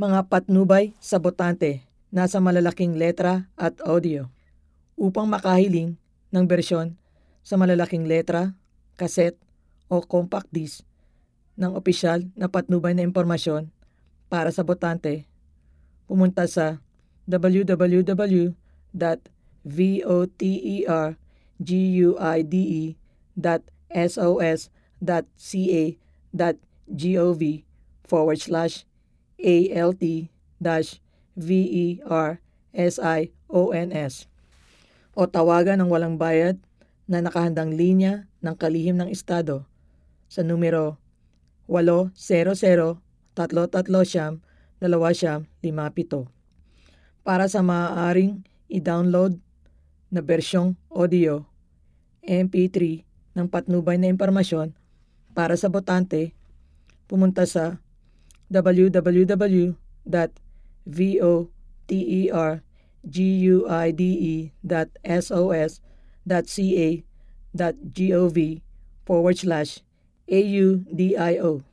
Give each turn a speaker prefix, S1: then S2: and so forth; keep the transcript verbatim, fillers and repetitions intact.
S1: Mga patnubay sa botante nasa malalaking letra at audio. Upang makahiling ng bersyon sa malalaking letra, kaset o compact disc ng opisyal na patnubay na impormasyon para sa botante, pumunta sa w w w dot voterguide dot sos dot ca dot gov forward slash alt dash versions o tawagan ng walang bayad na nakahandang linya ng kalihim ng estado sa numero eight zero zero, three three siyam, two siyam, five seven para sa maaaring i-download na bersyong audio M P three ng patnubay na impormasyon para sa botante, pumunta sa w w w dot voterguide dot sos dot ca dot gov forward slash audio